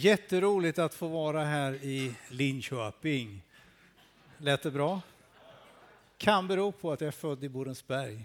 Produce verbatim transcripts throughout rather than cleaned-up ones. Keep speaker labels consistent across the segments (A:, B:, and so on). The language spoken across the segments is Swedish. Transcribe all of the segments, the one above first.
A: Jätteroligt att få vara här i Linköping. Lät det bra? Kan bero på att jag är född i Borensberg.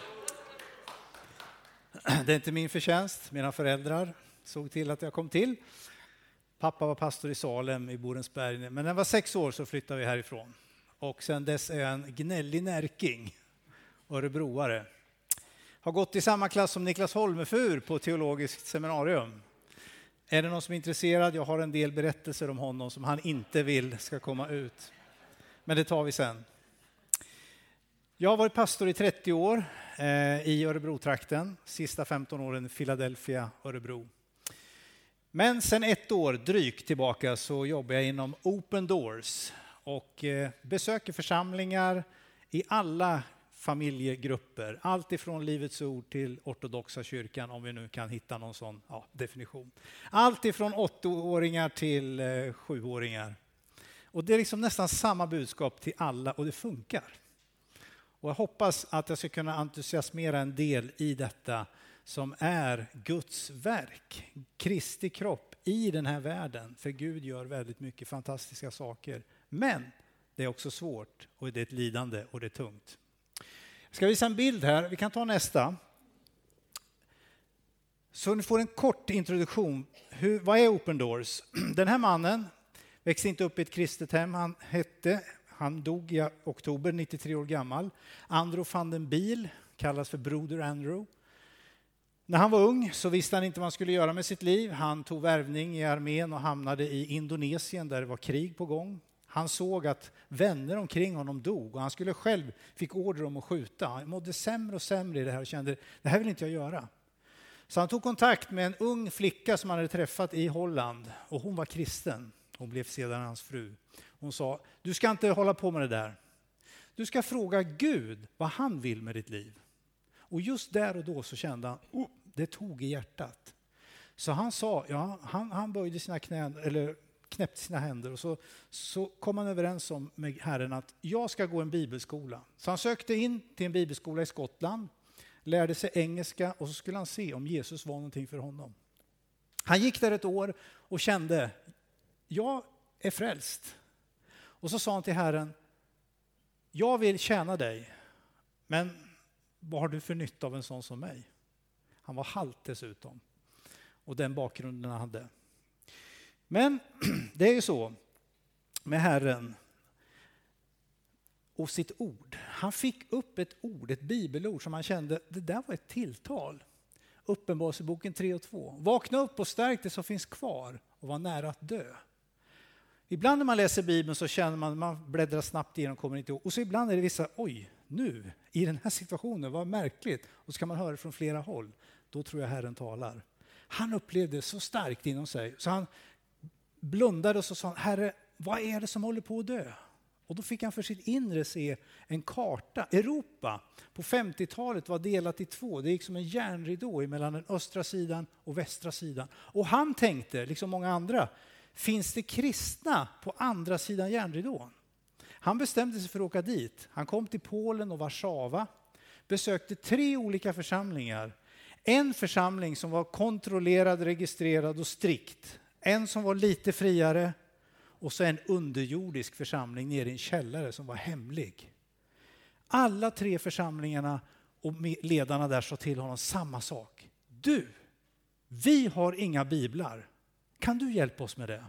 A: Det är inte min förtjänst. Mina föräldrar såg till att jag kom till. Pappa var pastor i Salem i Borensberg. Men när jag var sex år så flyttade vi härifrån. Och sen dess är jag en gnällig närking. Örebroare. Har gått i samma klass som Niklas Holmefur på teologiskt seminarium. Är det någon som är intresserad? Jag har en del berättelser om honom som han inte vill ska komma ut. Men det tar vi sen. Jag har varit pastor i trettio år eh, i Örebro-trakten. Sista femton åren i Philadelphia, Örebro. Men sen ett år drygt tillbaka så jobbar jag inom Open Doors. Och eh, besöker församlingar i alla familjegrupper. Allt ifrån Livets ord till ortodoxa kyrkan, om vi nu kan hitta någon sån ja, definition. Allt ifrån åttaåringar till eh, sjuåringar. Och det är liksom nästan samma budskap till alla och det funkar. Och jag hoppas att jag ska kunna entusiasmera en del i detta som är Guds verk. Kristi kropp i den här världen. För Gud gör väldigt mycket fantastiska saker. Men det är också svårt och det är ett lidande och det är tungt. Jag ska visa en bild här. Vi kan ta nästa. Så ni får en kort introduktion. Hur, vad är Open Doors? Den här mannen växte inte upp i ett kristet hem. Han hette, han dog i oktober, nittiotre år gammal. Andrew van den Biel, kallas för Broder Andrew. När han var ung så visste han inte vad han skulle göra med sitt liv. Han tog värvning i armén och hamnade i Indonesien där det var krig på gång. Han såg att vänner omkring honom dog och han skulle själv fick order om att skjuta. Han mådde sämre och sämre i det här och kände, det här vill inte jag göra. Så han tog kontakt med en ung flicka som han hade träffat i Holland och hon var kristen. Hon blev sedan hans fru. Hon sa, du ska inte hålla på med det där. Du ska fråga Gud vad han vill med ditt liv. Och just där och då så kände han, oh, det tog i hjärtat. Så han sa, ja, han, han böjde sina knän, eller knäppte sina händer och så, så kom han överens om med Herren att jag ska gå en bibelskola. Så han sökte in till en bibelskola i Skottland, lärde sig engelska och så skulle han se om Jesus var någonting för honom. Han gick där ett år och kände, jag är frälst. Och så sa han till Herren, jag vill tjäna dig, men vad har du för nytta av en sån som mig? Han var halt dessutom. Och den bakgrunden han hade. Men det är ju så med Herren och sitt ord. Han fick upp ett ord, ett bibelord som han kände, det där var ett tilltal. Uppenbarelseboken tre och två. Vakna upp och stärk det som finns kvar och var nära att dö. Ibland när man läser Bibeln så känner man, man bläddrar snabbt igenom och kommer inte ihåg. Och så ibland är det vissa, oj, nu i den här situationen, vad märkligt. Och så kan man höra från flera håll. Då tror jag Herren talar. Han upplevde det så starkt inom sig. Så han blundade och så sa han, Herre, vad är det som håller på att dö? Och då fick han för sitt inre se en karta. Europa på femtiotalet var delat i två. Det gick som en järnridå mellan den östra sidan och västra sidan. Och han tänkte, liksom många andra, finns det kristna på andra sidan järnridån? Han bestämde sig för att åka dit. Han kom till Polen och Warszawa. Besökte tre olika församlingar. En församling som var kontrollerad, registrerad och strikt. En som var lite friare. Och så en underjordisk församling nere i en källare som var hemlig. Alla tre församlingarna och ledarna där sa till honom samma sak. Du, vi har inga biblar. Kan du hjälpa oss med det?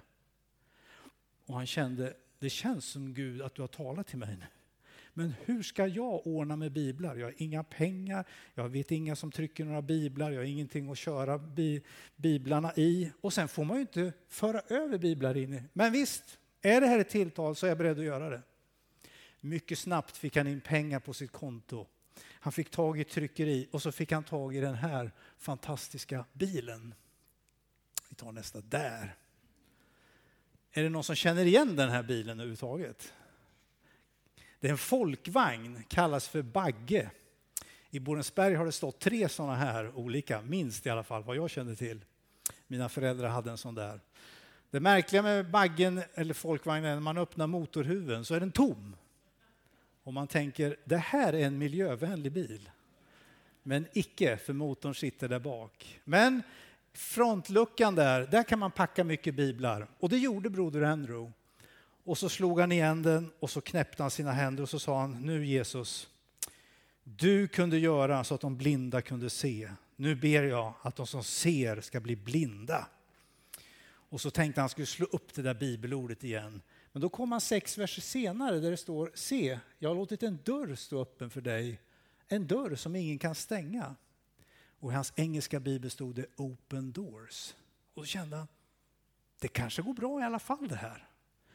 A: Och han kände, det känns som Gud att du har talat till mig nu. Men hur ska jag ordna med biblar? Jag har inga pengar, jag vet inga som trycker några biblar, jag har ingenting att köra bi- biblarna i. Och sen får man ju inte föra över biblar in i. Men visst, är det här ett tilltal så är jag beredd att göra det. Mycket snabbt fick han in pengar på sitt konto. Han fick tag i tryckeri och så fick han tag i den här fantastiska bilen. Vi tar nästa där. Är det någon som känner igen den här bilen överhuvudtaget? Det är en folkvagn, kallas för Bagge. I Borensberg har det stått tre sådana här olika, minst i alla fall vad jag känner till. Mina föräldrar hade en sån där. Det märkliga med baggen eller folkvagnen är när man öppnar motorhuven så är den tom. Och man tänker, det här är en miljövänlig bil. Men icke, för motorn sitter där bak. Men frontluckan där, där kan man packa mycket biblar. Och det gjorde broder Andrew. Och så slog han igen den och så knäppte han sina händer och så sa han, nu Jesus, du kunde göra så att de blinda kunde se. Nu ber jag att de som ser ska bli blinda. Och så tänkte han skulle slå upp det där bibelordet igen. Men då kom han sex verser senare där det står, se, jag har låtit en dörr stå öppen för dig. En dörr som ingen kan stänga. Och i hans engelska bibel stod det open doors. Och då kände han, det kanske går bra i alla fall det här.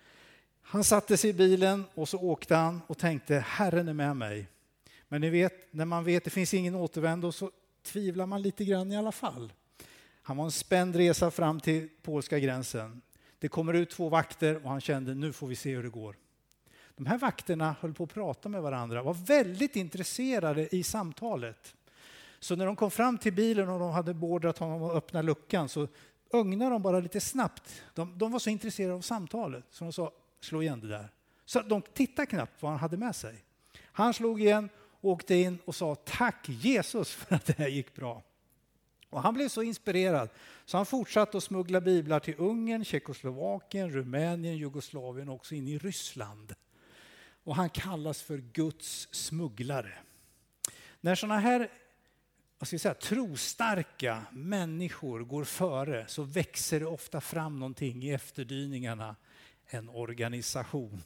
A: Han satte sig i bilen och så åkte han och tänkte, Herren är med mig. Men ni vet, när man vet att det finns ingen återvändo så tvivlar man lite grann i alla fall. Han var en spänd resa fram till polska gränsen. Det kommer ut två vakter och han kände, nu får vi se hur det går. De här vakterna höll på att prata med varandra, var väldigt intresserade i samtalet. Så när de kom fram till bilen och de hade beordrat honom att öppna luckan så ögnade de bara lite snabbt. De, de var så intresserade av samtalet så de sa, slå igen det där. Så de tittade knappt vad han hade med sig. Han slog igen, åkte in och sa, tack Jesus för att det här gick bra. Och han blev så inspirerad så han fortsatte att smuggla biblar till Ungern, Tjeckoslovakien, Rumänien, Jugoslavien och också in i Ryssland. Och han kallas för Guds smugglare. När sådana här vad ska jag säga, trostarka människor går före så växer det ofta fram någonting i efterdyningarna. En organisation.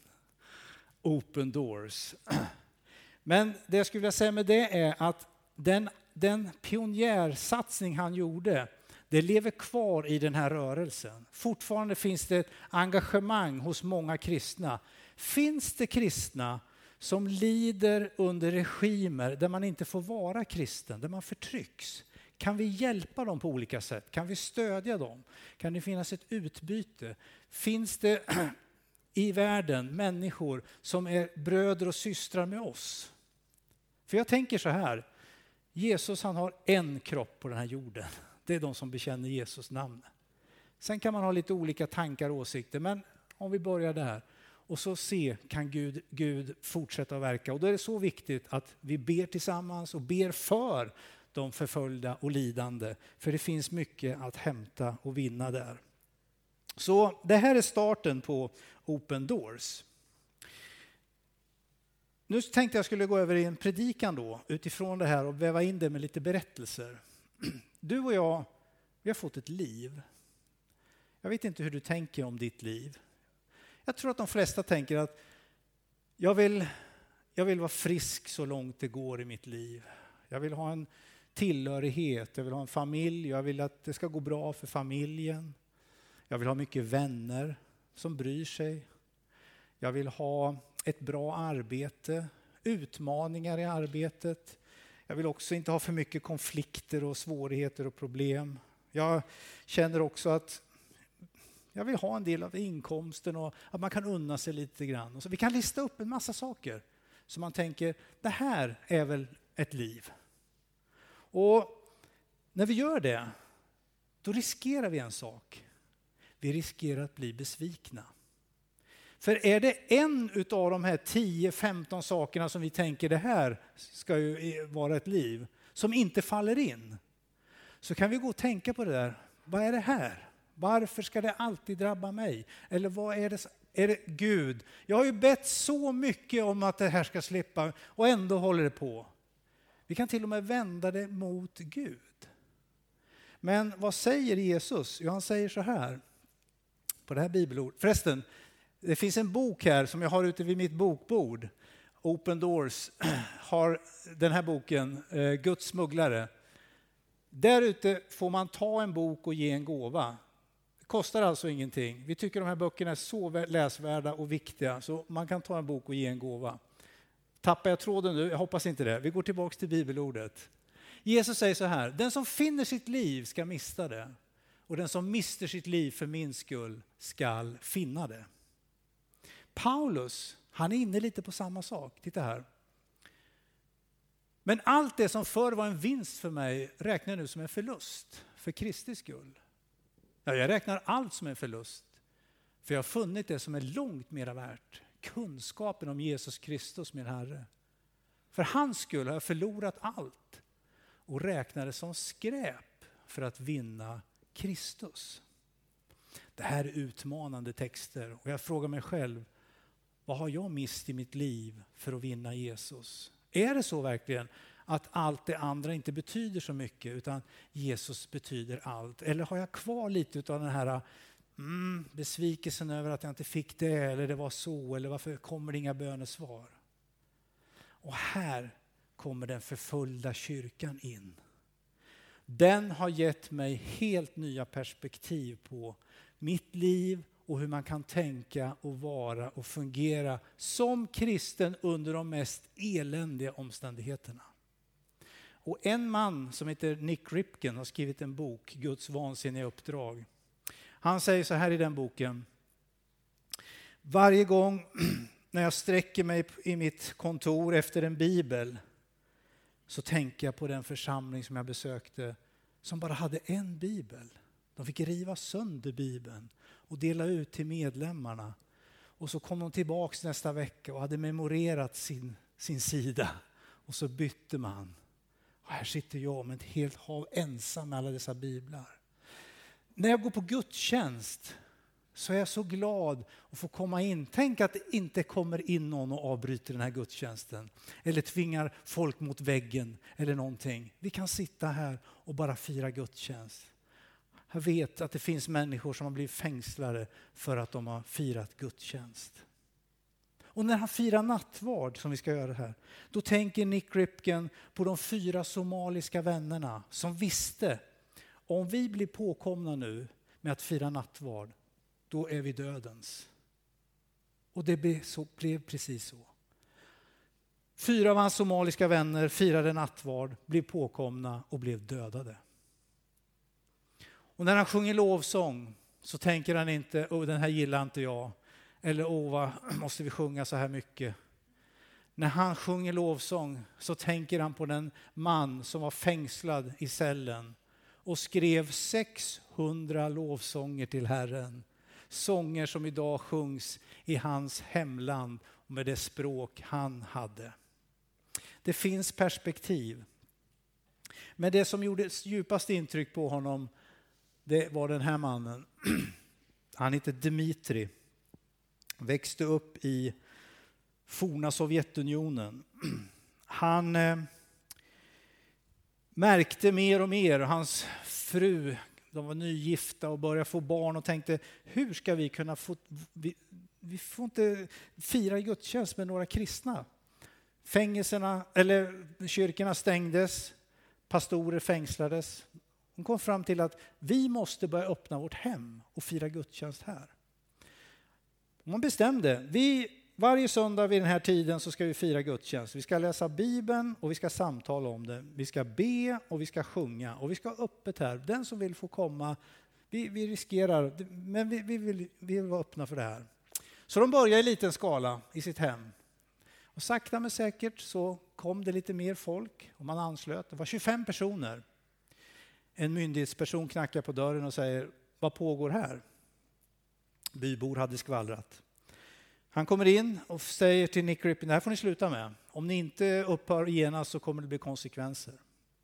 A: Open doors. Men det jag skulle vilja säga med det är att den, den pionjärsatsning han gjorde, det lever kvar i den här rörelsen. Fortfarande finns det ett engagemang hos många kristna. Finns det kristna som lider under regimer där man inte får vara kristen, där man förtrycks? Kan vi hjälpa dem på olika sätt? Kan vi stödja dem? Kan det finnas ett utbyte? Finns det i världen människor som är bröder och systrar med oss? För jag tänker så här, Jesus han har en kropp på den här jorden. Det är de som bekänner Jesus namn. Sen kan man ha lite olika tankar och åsikter, men om vi börjar där. Och så se, kan Gud, Gud fortsätta att verka. Och då är det så viktigt att vi ber tillsammans och ber för de förföljda och lidande. För det finns mycket att hämta och vinna där. Så det här är starten på Open Doors. Nu tänkte jag skulle gå över i en predikan då, utifrån det här och väva in det med lite berättelser. Du och jag, vi har fått ett liv. Jag vet inte hur du tänker om ditt liv. Jag tror att de flesta tänker att jag vill, jag vill vara frisk så långt det går i mitt liv. Jag vill ha en tillhörighet, jag vill ha en familj, jag vill att det ska gå bra för familjen. Jag vill ha mycket vänner som bryr sig. Jag vill ha ett bra arbete, utmaningar i arbetet. Jag vill också inte ha för mycket konflikter och svårigheter och problem. Jag känner också att jag vill ha en del av inkomsten och att man kan unna sig lite grann. Och så vi kan lista upp en massa saker som man tänker, det här är väl ett liv. Och när vi gör det, då riskerar vi en sak. Vi riskerar att bli besvikna. För är det en av de här tio femton sakerna som vi tänker det här ska ju vara ett liv som inte faller in, så kan vi gå och tänka på det där. Vad är det här? Varför ska det alltid drabba mig? Eller vad är det? Är det Gud? Jag har ju bett så mycket om att det här ska slippa och ändå håller det på. Vi kan till och med vända det mot Gud. Men vad säger Jesus? Jo, han säger så här på det här bibelordet. Förresten, det finns en bok här som jag har ute vid mitt bokbord. Open Doors har den här boken, Guds smugglare. Där ute får man ta en bok och ge en gåva. Det kostar alltså ingenting. Vi tycker de här böckerna är så läsvärda och viktiga så man kan ta en bok och ge en gåva. Tappar jag tråden nu? Jag hoppas inte det. Vi går tillbaka till bibelordet. Jesus säger så här, den som finner sitt liv ska mista det. Och den som mister sitt liv för min skull ska finna det. Paulus, han är inne lite på samma sak. Titta här. Men allt det som förr var en vinst för mig räknar jag nu som en förlust för Kristi skull. Ja, jag räknar allt som en förlust. För jag har funnit det som är långt mer värt. Kunskapen om Jesus Kristus, min Herre. För hans skull har jag förlorat allt. Och räknar det som skräp för att vinna Kristus. Det här är utmanande texter och jag frågar mig själv, vad har jag mist i mitt liv för att vinna Jesus? Är det så verkligen att allt det andra inte betyder så mycket utan Jesus betyder allt? Eller har jag kvar lite av den här mm, besvikelsen över att jag inte fick det, eller det var så, eller varför kommer det inga bönesvar? Och här kommer den förföljda kyrkan in. Den har gett mig helt nya perspektiv på mitt liv och hur man kan tänka och vara och fungera som kristen under de mest eländiga omständigheterna. Och en man som heter Nick Ripken har skrivit en bok, Guds vansinniga uppdrag. Han säger så här i den boken: varje gång när jag sträcker mig i mitt kontor efter en bibel så tänker jag på den församling som jag besökte som bara hade en bibel. De fick riva sönder bibeln och dela ut till medlemmarna. Och så kom de tillbaka nästa vecka och hade memorerat sin, sin sida. Och så bytte man. Och här sitter jag med ett helt hav ensam med alla dessa biblar. När jag går på gudstjänst så är jag så glad att få komma in. Tänk att det inte kommer in någon och avbryter den här gudstjänsten. Eller tvingar folk mot väggen eller någonting. Vi kan sitta här och bara fira gudstjänst. Jag vet att det finns människor som har blivit fängslade för att de har firat gudstjänst. Och när han firar nattvard, som vi ska göra här, då tänker Nick Ripken på de fyra somaliska vännerna som visste, om vi blir påkomna nu med att fira nattvard, då är vi dödens. Och det blev, så, blev precis så. Fyra av hans somaliska vänner firade nattvard, blev påkomna och blev dödade. Och när han sjunger lovsång så tänker han inte, åh, den här gillar inte jag. Eller åh, vad måste vi sjunga så här mycket? När han sjunger lovsång så tänker han på den man som var fängslad i cellen och skrev sexhundra lovsånger till Herren. Sånger som idag sjungs i hans hemland och med det språk han hade. Det finns perspektiv. Men det som gjorde djupast intryck på honom, det var den här mannen. Han heter Dmitri. Växte upp i forna Sovjetunionen. Han eh, märkte mer och mer, hans fru, de var nygifta och började få barn och tänkte, hur ska vi kunna få, vi, vi får inte fira gudstjänst med några kristna. Fängelserna, eller kyrkorna stängdes, pastorer fängslades. Hon kom fram till att vi måste börja öppna vårt hem och fira gudstjänst här. Man bestämde, vi, varje söndag vid den här tiden så ska vi fira gudstjänst. Vi ska läsa Bibeln och vi ska samtala om det. Vi ska be och vi ska sjunga och vi ska ha öppet här. Den som vill få komma, vi, vi riskerar, men vi, vi, vill, vi vill vara öppna för det här. Så de började i liten skala i sitt hem. Och sakta men säkert så kom det lite mer folk och man anslöt. Det var tjugofem personer. En myndighetsperson knackar på dörren och säger, vad pågår här? Bybor hade skvallrat. Han kommer in och säger till Nick Ripken, det här får ni sluta med. Om ni inte upphör genast så kommer det bli konsekvenser.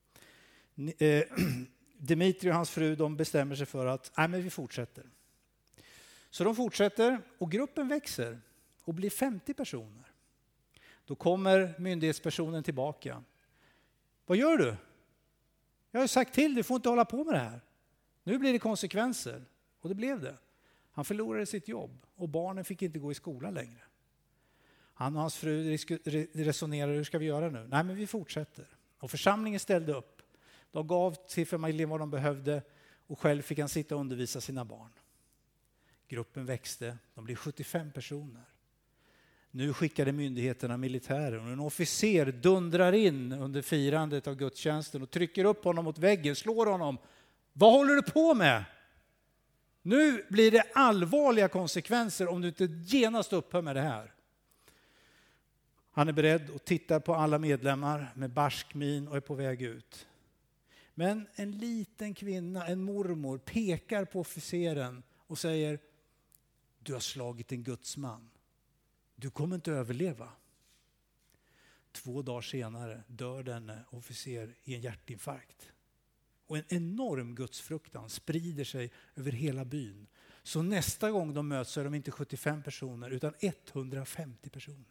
A: Dmitri och hans fru, de bestämmer sig för att nej, men vi fortsätter. Så de fortsätter och gruppen växer och blir femtio personer. Då kommer myndighetspersonen tillbaka. Vad gör du? Jag har sagt till, du får inte hålla på med det här. Nu blir det konsekvenser. Och det blev det. Han förlorade sitt jobb och barnen fick inte gå i skolan längre. Han och hans fru resonerade, hur ska vi göra nu? Nej, men vi fortsätter. Och församlingen ställde upp. De gav till familjen vad de behövde och själv fick han sitta och undervisa sina barn. Gruppen växte, de blev sjuttiofem personer. Nu skickade myndigheterna militären och en officer dundrar in under firandet av gudstjänsten och trycker upp honom mot väggen, slår honom. Vad håller du på med? Nu blir det allvarliga konsekvenser om du inte genast upphör med det här. Han är beredd att titta på alla medlemmar med barsk min och är på väg ut. Men en liten kvinna, en mormor, pekar på officeren och säger, du har slagit en gudsman. Du kommer inte överleva. Två dagar senare dör denne officer i en hjärtinfarkt. Och en enorm gudsfruktan sprider sig över hela byn. Så nästa gång de möts så är de inte sjuttiofem personer utan etthundrafemtio personer.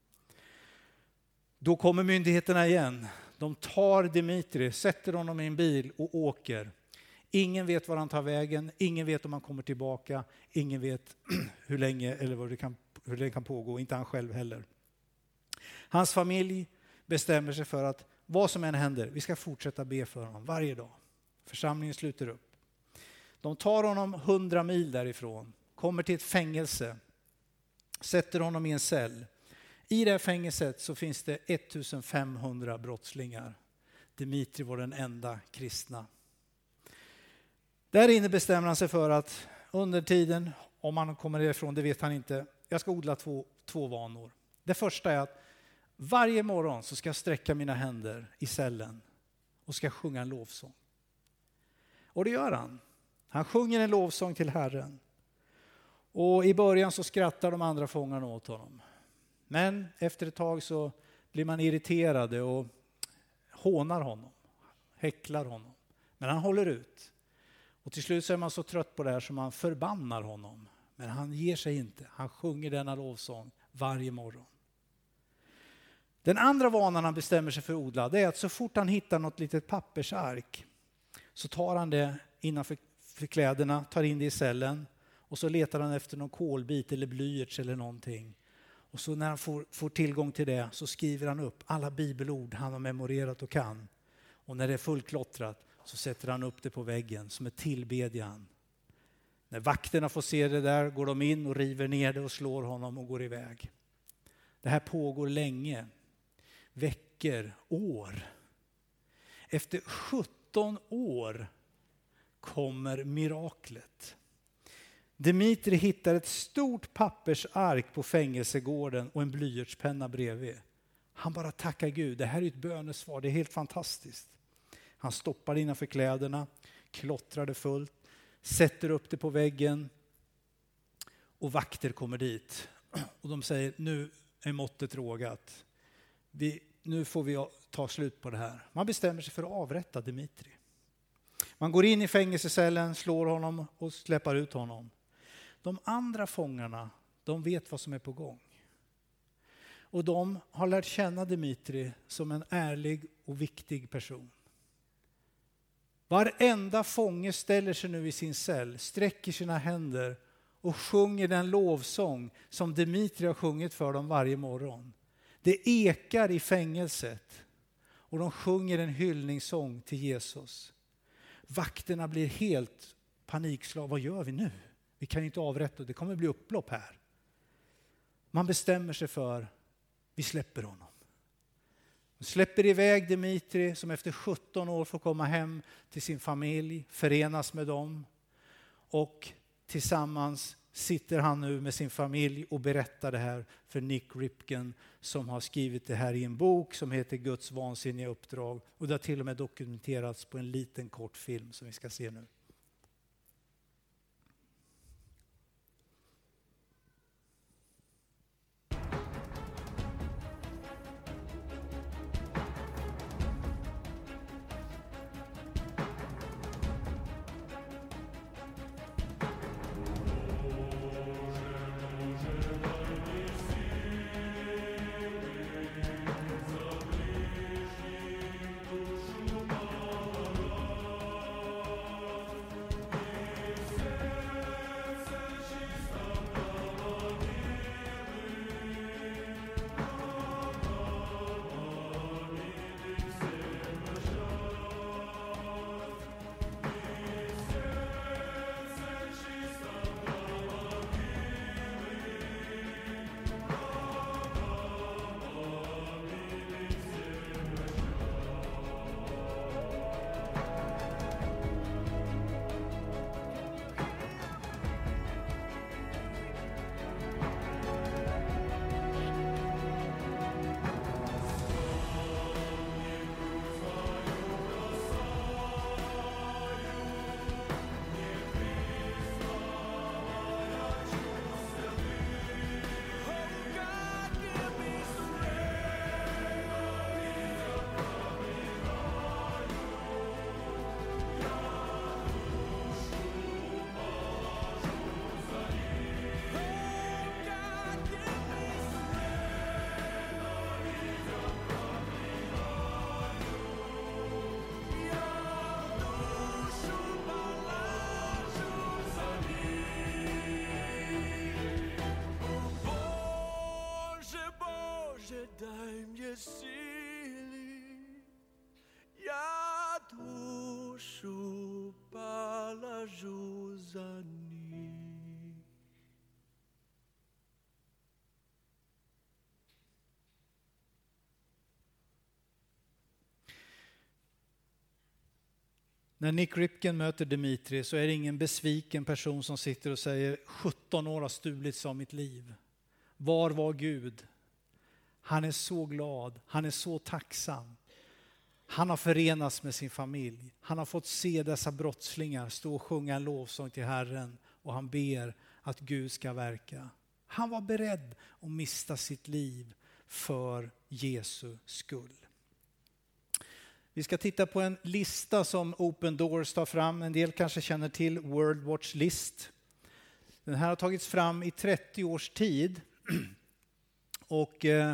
A: Då kommer myndigheterna igen. De tar Dimitri, sätter honom i en bil och åker. Ingen vet var han tar vägen, ingen vet om han kommer tillbaka, ingen vet hur länge eller vad det kan, hur det kan pågå, inte han själv heller. Hans familj bestämmer sig för att vad som än händer, vi ska fortsätta be för honom varje dag. Församlingen sluter upp. De tar honom hundra mil därifrån, kommer till ett fängelse, sätter honom i en cell. I det här fängelset så finns det ettusenfemhundra brottslingar. Dimitri var den enda kristna. Där inne bestämmer han sig för att under tiden, om han kommer ifrån, det vet han inte, jag ska odla två, två vanor. Det första är att varje morgon så ska jag sträcka mina händer i cellen och ska sjunga en lovsång. Och det gör han. Han sjunger en lovsång till Herren. Och i början så skrattar de andra fångarna åt honom. Men efter ett tag så blir man irriterade och hånar honom, häcklar honom. Men han håller ut. Och till slut så är man så trött på det här som man förbannar honom. Men han ger sig inte. Han sjunger denna lovsång varje morgon. Den andra vanan han bestämmer sig för att odla, det är att så fort han hittar något litet pappersark så tar han det innanför för kläderna, tar in det i cellen och så letar han efter någon kolbit eller blyerts eller någonting. Och så när han får, får tillgång till det så skriver han upp alla bibelord han har memorerat och kan. Och när det är fullklottrat så sätter han upp det på väggen som ett tillbedjan. När vakterna får se det där går de in och river ner det och slår honom och går iväg. Det här pågår länge. Veckor, år. Efter sjutton år kommer miraklet. Dimitri hittar ett stort pappersark på fängelsegården och en blyertspenna bredvid. Han bara tackar Gud. Det här är ett bönesvar. Det är helt fantastiskt. Han stoppar innanför kläderna, klottrar det fullt, sätter upp det på väggen och vakter kommer dit. Och de säger, nu är måttet rågat. Vi, nu får vi ta slut på det här. Man bestämmer sig för att avrätta Dimitri. Man går in i fängelsecellen, slår honom och släpper ut honom. De andra fångarna, de vet vad som är på gång. Och de har lärt känna Dimitri som en ärlig och viktig person. Varenda fånge ställer sig nu i sin cell, sträcker sina händer och sjunger den lovsång som Dimitri har sjungit för dem varje morgon. Det ekar i fängelset och de sjunger en hyllningssång till Jesus. Vakterna blir helt panikslagna. Vad gör vi nu? Vi kan inte avrätta, det kommer bli upplopp här. Man bestämmer sig för, vi släpper honom. De släpper iväg Dimitri som efter sjutton år får komma hem till sin familj, förenas med dem. Och tillsammans sitter han nu med sin familj och berättar det här för Nick Ripken som har skrivit det här i en bok som heter Guds vansinniga uppdrag. Och det har till och med dokumenterats på en liten kort film som vi ska se nu. När Nick Ripken möter Dimitri så är det ingen besviken person som sitter och säger sjutton år har stulits av mitt liv. Var var Gud? Han är så glad, han är så tacksam. Han har förenats med sin familj. Han har fått se dessa brottslingar stå och sjunga en lovsång till Herren. Och han ber att Gud ska verka. Han var beredd att mista sitt liv för Jesu skull. Vi ska titta på en lista som Open Doors tar fram. En del kanske känner till World Watch List. Den här har tagits fram i trettio års tid. Och eh,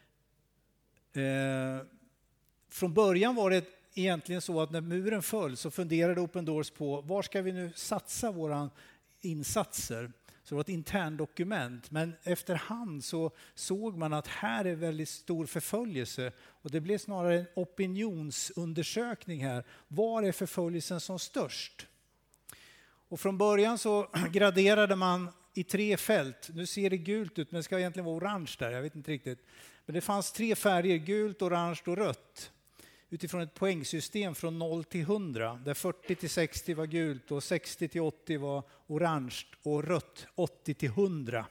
A: eh, från början var det egentligen så att när muren föll så funderade Open Doors på var ska vi nu satsa våra insatser. Så det var ett intern dokument, men efterhand så såg man att här är väldigt stor förföljelse och det blev snarare en opinionsundersökning här. Var är förföljelsen som störst? Och från början så graderade man i tre fält. Nu ser det gult ut men det ska egentligen vara orange där, jag vet inte riktigt. Men det fanns tre färger, gult, orange och rött. Utifrån ett poängsystem från noll till hundra. Där fyrtio till sextio var gult och sextio till åttio var orange och rött åttio till hundra.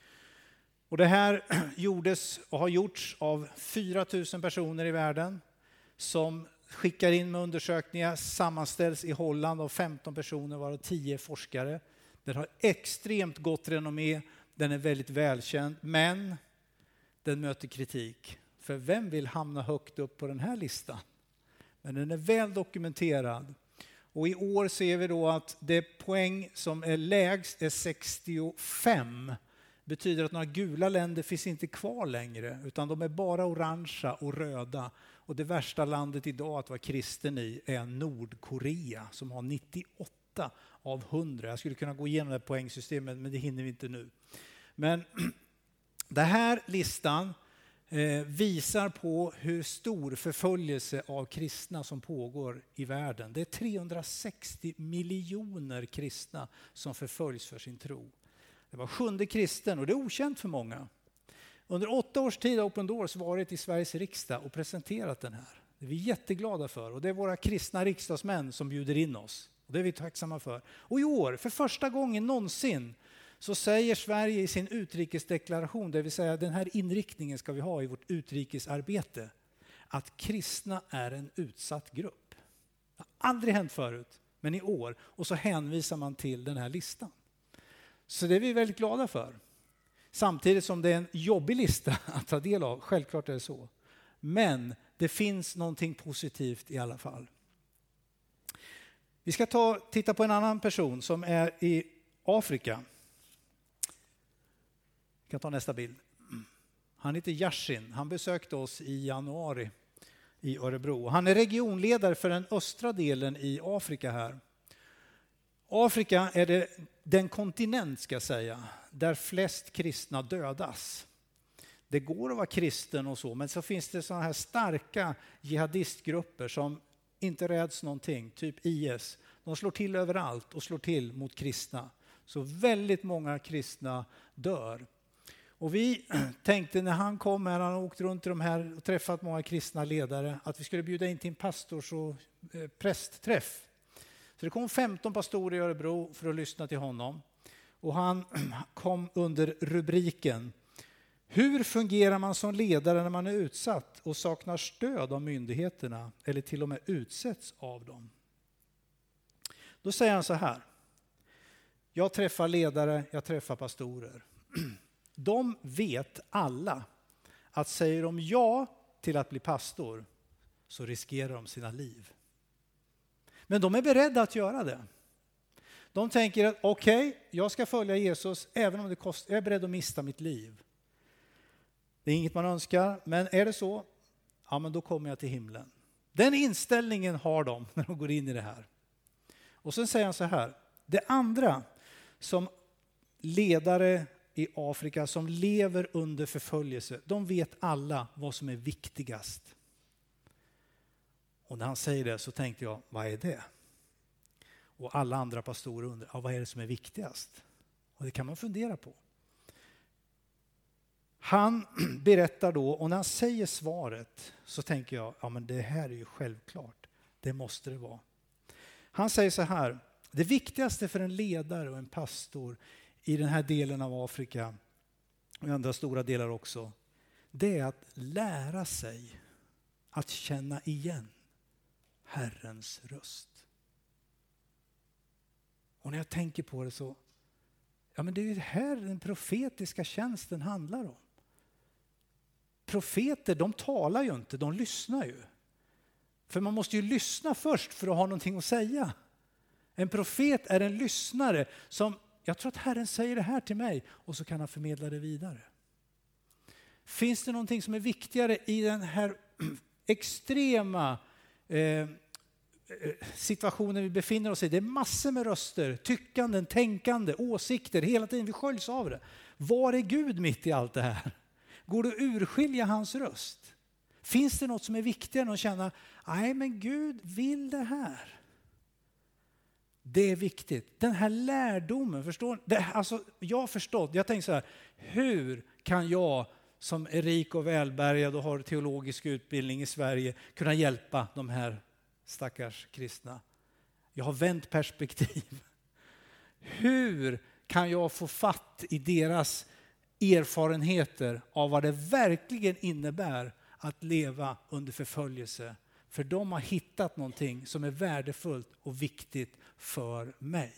A: Och det här gjordes och har gjorts av fyra tusen personer i världen som skickar in med undersökningar, sammanställs i Holland av femton personer varav tio forskare. Den har extremt gott renommé, den är väldigt välkänd, men den möter kritik. För vem vill hamna högt upp på den här listan? Men den är väl dokumenterad. Och i år ser vi då att det poäng som är lägst är sextiofem. Betyder att några gula länder finns inte kvar längre. Utan de är bara orangea och röda. Och det värsta landet idag att vara kristen i är Nordkorea. Som har nittioåtta av hundra. Jag skulle kunna gå igenom det här poängsystemet men det hinner vi inte nu. Men den här listan Eh, visar på hur stor förföljelse av kristna som pågår i världen. Det är trehundrasextio miljoner kristna som förföljs för sin tro. Det var sjunde kristen och det är okänt för många. Under åtta års tid har Open Doors varit i Sveriges riksdag och presenterat den här. Det är vi jätteglada för och det är våra kristna riksdagsmän som bjuder in oss. Och det är vi tacksamma för. Och i år, för första gången någonsin, så säger Sverige i sin utrikesdeklaration, det vill säga den här inriktningen ska vi ha i vårt utrikesarbete, att kristna är en utsatt grupp. Det har aldrig hänt förut, men i år. Och så hänvisar man till den här listan. Så det är vi väldigt glada för. Samtidigt som det är en jobbig lista att ta del av, självklart är det så. Men det finns någonting positivt i alla fall. Vi ska ta, titta på en annan person som är i Afrika. Jag kan ta nästa bild. Han heter Yashin. Han besökte oss i januari i Örebro. Han är regionledare för den östra delen i Afrika här. Afrika är det, den kontinent ska jag säga, där flest kristna dödas. Det går att vara kristen och så, men så finns det sådana här starka jihadistgrupper som inte räds någonting, typ I S. De slår till överallt och slår till mot kristna. Så väldigt många kristna dör. Och vi tänkte när han kom här, han har åkt runt i de här och träffat många kristna ledare, att vi skulle bjuda in till en pastors- och eh, prästträff. Så det kom femton pastorer i Örebro för att lyssna till honom. Och han kom under rubriken: hur fungerar man som ledare när man är utsatt och saknar stöd av myndigheterna eller till och med utsätts av dem? Då säger han så här: jag träffar ledare, jag träffar pastorer. De vet alla att säger de ja till att bli pastor så riskerar de sina liv. Men de är beredda att göra det. De tänker att okej, okay, jag ska följa Jesus även om det kostar, jag är beredd att mista mitt liv. Det är inget man önskar, men är det så, ja men då kommer jag till himlen. Den inställningen har de när de går in i det här. Och sen säger han så här: det andra som ledare i Afrika som lever under förföljelse, de vet alla vad som är viktigast. Och när han säger det så tänkte jag, vad är det? Och alla andra pastorer undrar, ja, vad är det som är viktigast? Och det kan man fundera på. Han berättar då, och när han säger svaret så tänker jag, ja men det här är ju självklart. Det måste det vara. Han säger så här: det viktigaste för en ledare och en pastor i den här delen av Afrika och i andra stora delar också, det är att lära sig att känna igen Herrens röst. Och när jag tänker på det så, ja men det är ju här den profetiska tjänsten handlar om. Profeter, de talar ju inte, de lyssnar ju. För man måste ju lyssna först för att ha någonting att säga. En profet är en lyssnare som, jag tror att Herren säger det här till mig, och så kan han förmedla det vidare. Finns det någonting som är viktigare i den här extrema eh, situationen vi befinner oss i? Det är massor med röster, tyckanden, tänkande, åsikter, hela tiden vi sköljs av det. Var är Gud mitt i allt det här? Går det att urskilja hans röst? Finns det något som är viktigare än att känna, nej men Gud vill det här? Det är viktigt. Den här lärdomen, förstår ni? Det, alltså, jag har förstått, jag tänker så här, hur kan jag som är rik och välbärgad och har teologisk utbildning i Sverige kunna hjälpa de här stackars kristna? Jag har vänt perspektiv. Hur kan jag få fatt i deras erfarenheter av vad det verkligen innebär att leva under förföljelse? För de har hittat någonting som är värdefullt och viktigt för mig.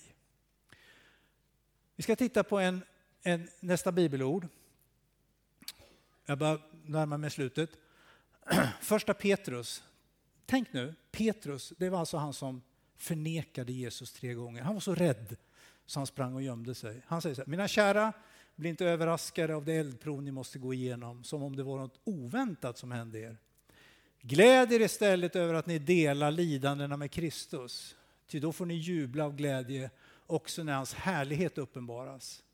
A: Vi ska titta på en, en nästa bibelord. Jag bara närmar mig slutet. Första Petrus. Tänk nu, Petrus, det var alltså han som förnekade Jesus tre gånger. Han var så rädd så han sprang och gömde sig. Han säger så här: mina kära, bli inte överraskade av det eldprov ni måste gå igenom, som om det var något oväntat som hände er. Gläd er istället över att ni delar lidandena med Kristus. Ty då får ni jubla av glädje också när hans härlighet uppenbaras.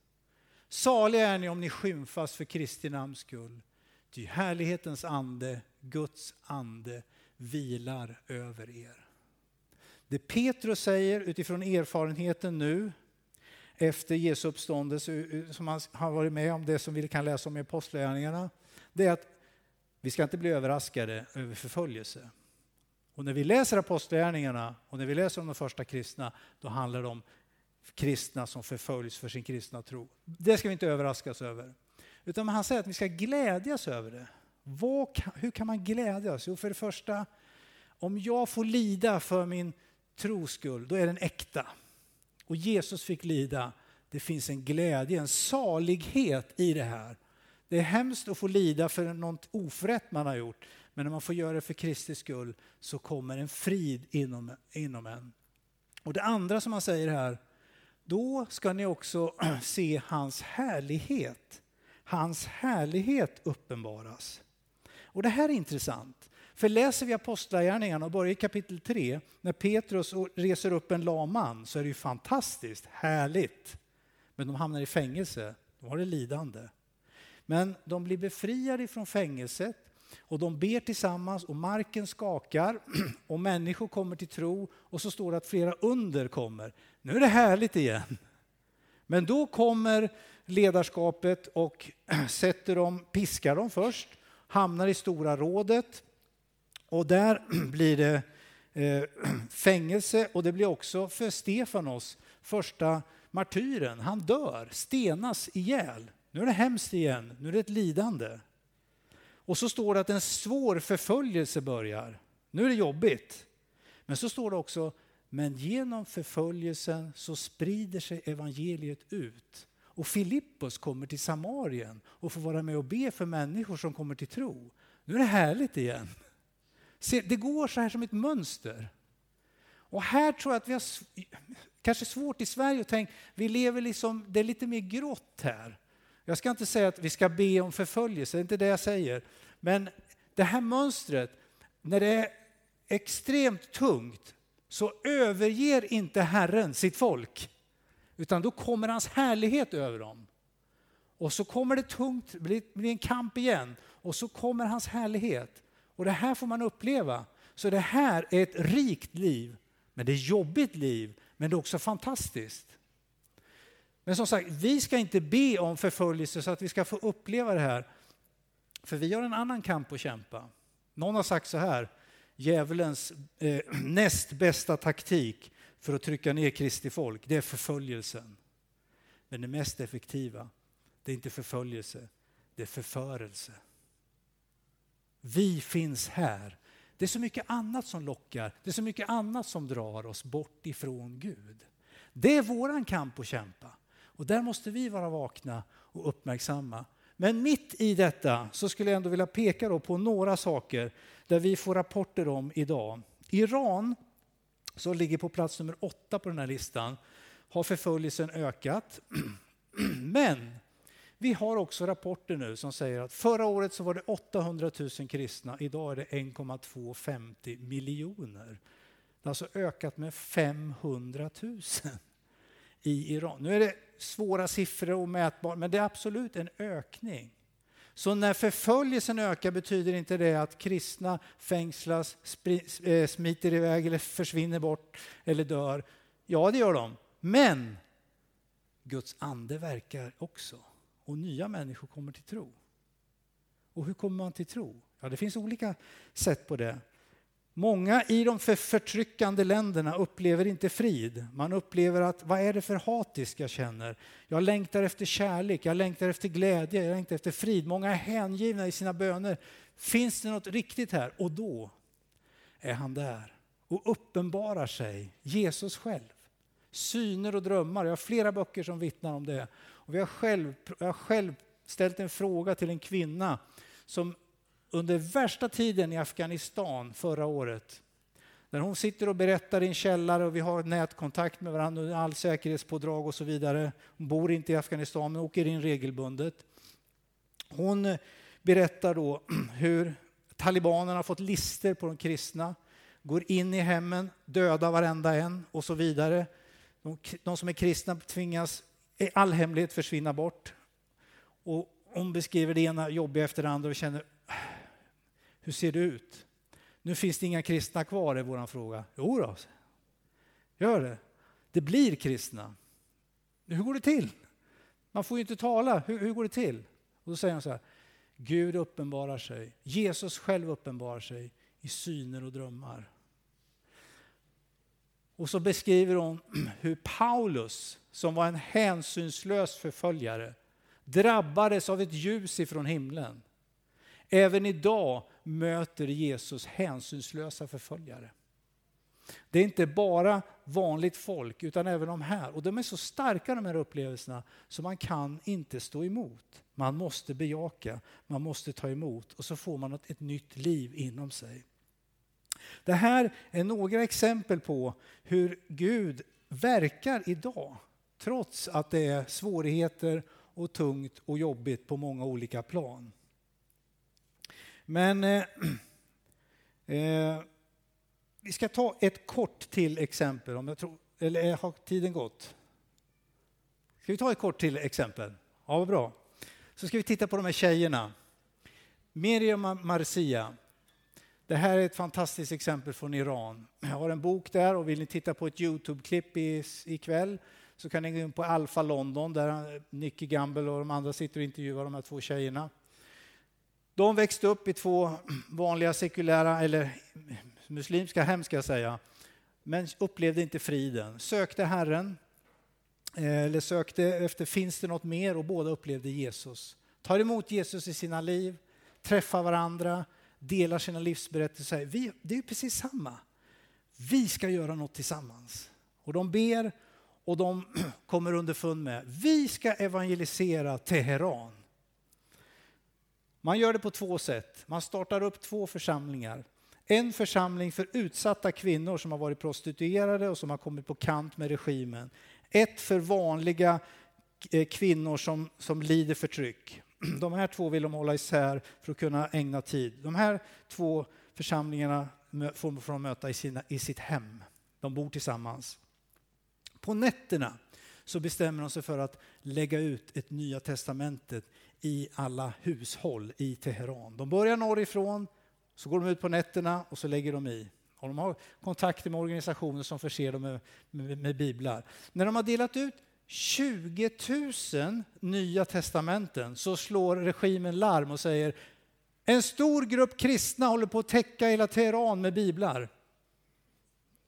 A: Saliga är ni om ni skymfas för Kristi namns skull. Ty härlighetens ande, Guds ande, vilar över er. Det Petrus säger utifrån erfarenheten nu efter Jesu uppståndelse, som han har varit med om, det som vi kan läsa om i Apostlagärningarna, det är att vi ska inte bli överraskade över förföljelse. Och när vi läser Apostlagärningarna och när vi läser om de första kristna, då handlar det om kristna som förföljs för sin kristna tro. Det ska vi inte överraskas över. Utan han säger att vi ska glädjas över det. Vad, hur kan man glädjas? Jo, för det första, om jag får lida för min troskull, då är den äkta. Och Jesus fick lida. Det finns en glädje, en salighet i det här. Det är hemskt att få lida för något oförrätt man har gjort. Men när man får göra det för Kristi skull så kommer en frid inom, inom en. Och det andra som han säger här, då ska ni också se hans härlighet. Hans härlighet uppenbaras. Och det här är intressant. För läser vi Apostlagärningarna och börjar i kapitel tre, när Petrus reser upp en lam man, så är det ju fantastiskt, härligt. Men de hamnar i fängelse, då har det lidande. Men de blir befriade från fängelset och de ber tillsammans och marken skakar och människor kommer till tro, och så står det att flera under kommer. Nu är det härligt igen. Men då kommer ledarskapet och sätter dem, piskar dem först, hamnar i stora rådet, och där blir det eh, fängelse, och det blir också för Stefanos, första martyren. Han dör, stenas ihjäl. Nu är det hemskt igen, nu är det ett lidande. Och så står det att en svår förföljelse börjar. Nu är det jobbigt. Men så står det också, men genom förföljelsen så sprider sig evangeliet ut. Och Filippos kommer till Samarien och får vara med och be för människor som kommer till tro. Nu är det härligt igen. Se, det går så här som ett mönster. Och här tror jag att vi har kanske svårt i Sverige att tänka, vi lever liksom, det är lite mer grått här. Jag ska inte säga att vi ska be om förföljelse, det är inte det jag säger. Men det här mönstret, när det är extremt tungt, så överger inte Herren sitt folk. Utan då kommer hans härlighet över dem. Och så kommer det tungt, det blir en kamp igen. Och så kommer hans härlighet. Och det här får man uppleva. Så det här är ett rikt liv. Men det är ett jobbigt liv. Men det är också fantastiskt. Men som sagt, vi ska inte be om förföljelse så att vi ska få uppleva det här. För vi har en annan kamp att kämpa. Någon har sagt så här, djävulens eh, näst bästa taktik för att trycka ner Kristi folk, det är förföljelsen. Men det mest effektiva, det är inte förföljelse, det är förförelse. Vi finns här. Det är så mycket annat som lockar. Det är så mycket annat som drar oss bort ifrån Gud. Det är våran kamp att kämpa. Och där måste vi vara vakna och uppmärksamma. Men mitt i detta så skulle jag ändå vilja peka då på några saker där vi får rapporter om idag. Iran, som ligger på plats nummer åtta på den här listan, har förföljelsen ökat. Men vi har också rapporter nu som säger att förra året så var det åttahundratusen kristna. Idag är det en komma tvåhundrafemtio miljoner. Det har alltså ökat med femhundratusen i Iran. Nu är det svåra siffror och mätbart, men det är absolut en ökning. Så när förföljelsen ökar betyder inte det att kristna fängslas, smiter iväg eller försvinner bort eller dör. Ja, det gör de. Men Guds ande verkar också. Och nya människor kommer till tro. Och hur kommer man till tro? Ja, det finns olika sätt på det. Många i de för förtryckande länderna upplever inte frid. Man upplever att, vad är det för hatisk jag känner? Jag längtar efter kärlek, jag längtar efter glädje, jag längtar efter frid. Många är hängivna i sina böner. Finns det något riktigt här? Och då är han där och uppenbarar sig, Jesus själv. Syner och drömmar. Jag har flera böcker som vittnar om det. Och vi har själv, jag har själv ställt en fråga till en kvinna som under värsta tiden i Afghanistan förra året, när hon sitter och berättar i en källare och vi har nätkontakt med varandra och all säkerhetspådrag och så vidare. Hon bor inte i Afghanistan men åker in regelbundet. Hon berättar då hur talibanerna har fått lister på de kristna, går in i hemmen, dödar varenda en och så vidare. De, de som är kristna tvingas i all hemlighet försvinna bort. Och hon beskriver det ena jobbiga efter det andra och känner, hur ser det ut? Nu finns det inga kristna kvar i våran fråga. Jo då, gör det. Det blir kristna. Hur går det till? Man får ju inte tala. Hur, hur går det till? Och då säger han så här, Gud uppenbarar sig. Jesus själv uppenbarar sig i syner och drömmar. Och så beskriver hon hur Paulus, som var en hänsynslös förföljare, drabbades av ett ljus ifrån himlen. Även idag möter Jesus hänsynslösa förföljare. Det är inte bara vanligt folk utan även de här. Och de är så starka de här upplevelserna så man kan inte stå emot. Man måste bejaka, man måste ta emot och så får man ett, ett nytt liv inom sig. Det här är några exempel på hur Gud verkar idag. Trots att det är svårigheter och tungt och jobbigt på många olika plan. Men eh, eh, vi ska ta ett kort till exempel. Om jag tror, eller har tiden gått? Ska vi ta ett kort till exempel? Ja, vad bra. Så ska vi titta på de här tjejerna. Miriam Marzieh. Det här är ett fantastiskt exempel från Iran. Jag har en bok där och vill ni titta på ett YouTube-klipp i, ikväll så kan ni gå in på Alpha London där Nicky Gamble och de andra sitter och intervjuar de här två tjejerna. De växte upp i två vanliga sekulära eller muslimska hem ska jag säga. Men upplevde inte friden. Sökte Herren eller sökte efter finns det något mer och båda upplevde Jesus. Tar emot Jesus i sina liv, träffar varandra, delar sina livsberättelser. Vi, det är ju precis samma. Vi ska göra något tillsammans. Och de ber och de kommer underfund med. Vi ska evangelisera Teheran. Man gör det på två sätt. Man startar upp två församlingar. En församling för utsatta kvinnor som har varit prostituerade och som har kommit på kant med regimen. Ett för vanliga kvinnor som, som lider förtryck. De här två vill de hålla isär för att kunna ägna tid. De här två församlingarna får de möta i, sina, i sitt hem. De bor tillsammans. På nätterna så bestämmer de sig för att lägga ut ett nya testamentet i alla hushåll i Teheran. De börjar norrifrån, så går de ut på nätterna och så lägger de i. Och de har kontakter med organisationer som förser dem med, med, med biblar. När de har delat ut tjugo tusen nya testamenten så slår regimen larm och säger en stor grupp kristna håller på att täcka hela Teheran med biblar.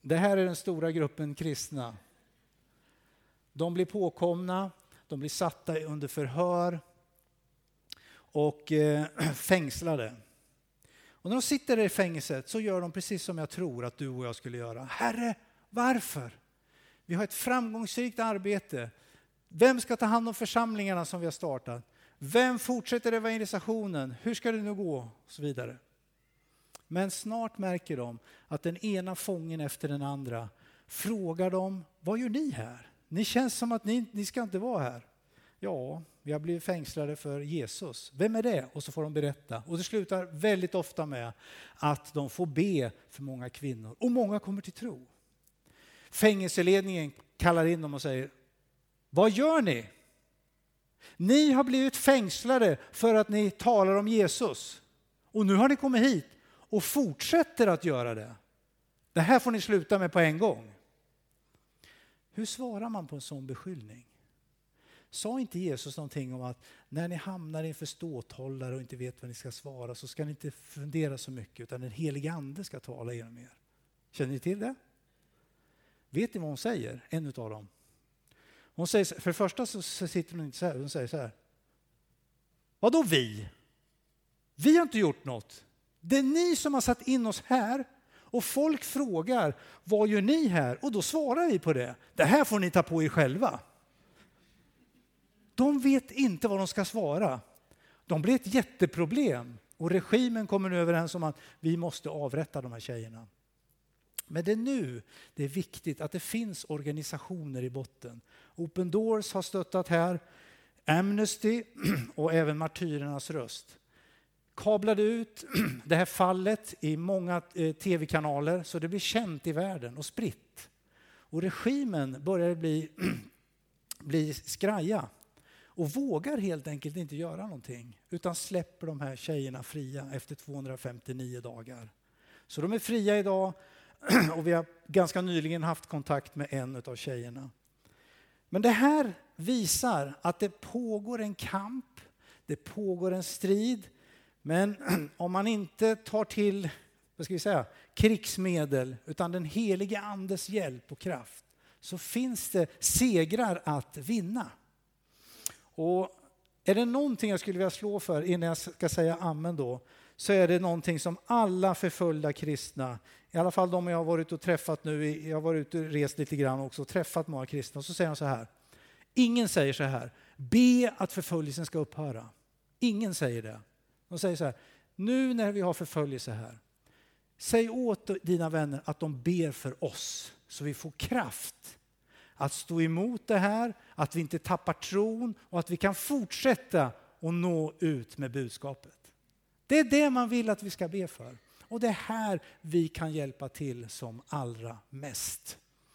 A: Det här är den stora gruppen kristna. De blir påkomna, de blir satta under förhör och eh, fängslade. Och när de sitter i fängelset så gör de precis som jag tror att du och jag skulle göra. Herre, varför? Vi har ett framgångsrikt arbete. Vem ska ta hand om församlingarna som vi har startat? Vem fortsätter evangelisationen? Hur ska det nu gå? Och så vidare. Men snart märker de att den ena fången efter den andra frågar dem, vad gör ni här? Ni känns som att ni, ni ska inte vara här. Ja, vi har blivit fängslade för Jesus. Vem är det? Och så får de berätta. Och det slutar väldigt ofta med att de får be för många kvinnor. Och många kommer till tro. Fängelseledningen kallar in dem och säger, vad gör ni? Ni har blivit fängslade för att ni talar om Jesus. Och nu har ni kommit hit och fortsätter att göra det. Det här får ni sluta med på en gång. Hur svarar man på en sån beskyllning? Sa inte Jesus någonting om att när ni hamnar inför ståthållare och inte vet vad ni ska svara så ska ni inte fundera så mycket utan den helige ande ska tala genom er. Känner ni till det? Vet ni vad hon säger? En utav dem. Hon säger, för det första så sitter hon inte så här. Hon säger så här. Vadå vi? Vi har inte gjort något. Det är ni som har satt in oss här. Och folk frågar, vad gör ni här? Och då svarar vi på det. Det här får ni ta på er själva. De vet inte vad de ska svara. De blir ett jätteproblem. Och regimen kommer nu överens om att vi måste avrätta de här tjejerna. Men det är nu det är viktigt att det finns organisationer i botten. Open Doors har stöttat här. Amnesty och även Martyrernas röst. Kablade ut det här fallet i många tv-kanaler så det blir känt i världen och spritt. Och regimen börjar bli, bli skraja och vågar helt enkelt inte göra någonting utan släpper de här tjejerna fria efter tvåhundrafemtionio dagar. Så de är fria idag och vi har ganska nyligen haft kontakt med en av tjejerna. Men det här visar att det pågår en kamp, det pågår en strid. Men om man inte tar till, vad ska vi säga, krigsmedel utan den helige andes hjälp och kraft så finns det segrar att vinna. Och är det någonting jag skulle vilja slå för innan jag ska säga amen då så är det någonting som alla förföljda kristna, i alla fall de jag har varit och träffat nu, jag har varit ute och rest lite grann också och träffat många kristna och så säger de så här. Ingen säger så här, be att förföljelsen ska upphöra. Ingen säger det. De säger så här, nu när vi har förföljelse här, säg åt dina vänner att de ber för oss så vi får kraft att stå emot det här, att vi inte tappar tron och att vi kan fortsätta att nå ut med budskapet. Det är det man vill att vi ska be för. Och det är här vi kan hjälpa till som allra mest.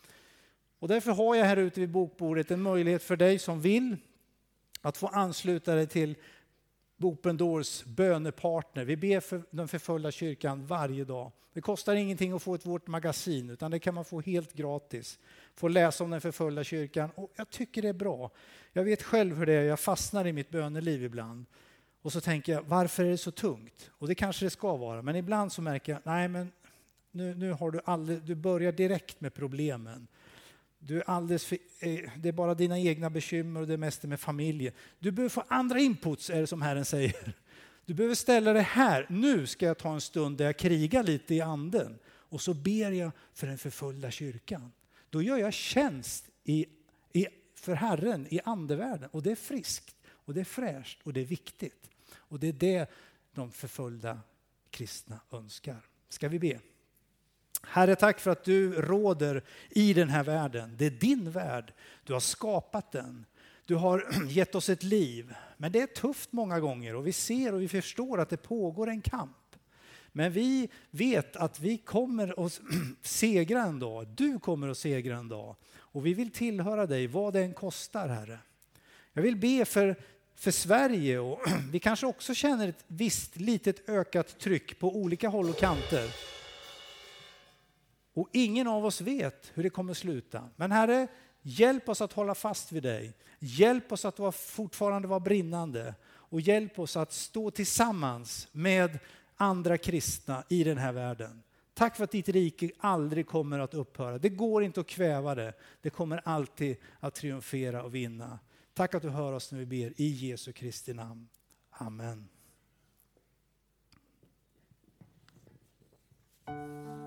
A: Och därför har jag här ute vid bokbordet en möjlighet för dig som vill att få ansluta dig till Open Doors bönepartner. Vi ber för den förföljda kyrkan varje dag. Det kostar ingenting att få ett vårt magasin utan det kan man få helt gratis. Få läsa om den förföljda kyrkan och jag tycker det är bra. Jag vet själv hur det är, jag fastnar i mitt böneliv ibland. Och så tänker jag, varför är det så tungt? Och det kanske det ska vara, men ibland så märker jag, nej men nu, nu har du aldrig, du börjar direkt med problemen. Du är alldeles för, det är bara dina egna bekymmer och det mesta med familjen. Du behöver få andra inputs, är det som Herren säger. Du behöver ställa det här. Nu ska jag ta en stund där jag krigar lite i anden. Och så ber jag för den förföljda kyrkan. Då gör jag tjänst i, i, för Herren i andevärlden. Och det är friskt och det är fräscht och det är viktigt. Och det är det de förföljda kristna önskar. Ska vi be? Herre, tack för att du råder i den här världen. Det är din värld. Du har skapat den. Du har gett oss ett liv. Men det är tufft många gånger och vi ser och vi förstår att det pågår en kamp. Men vi vet att vi kommer att segra en dag. Du kommer att segra en dag. Och vi vill tillhöra dig vad det än kostar, Herre. Jag vill be för, för Sverige och vi kanske också känner ett visst litet ökat tryck på olika håll och kanter. Och ingen av oss vet hur det kommer sluta. Men Herre, hjälp oss att hålla fast vid dig. Hjälp oss att fortfarande vara brinnande. Och hjälp oss att stå tillsammans med andra kristna i den här världen. Tack för att ditt rike aldrig kommer att upphöra. Det går inte att kväva det. Det kommer alltid att triumfera och vinna. Tack att du hör oss när vi ber i Jesu Kristi namn. Amen.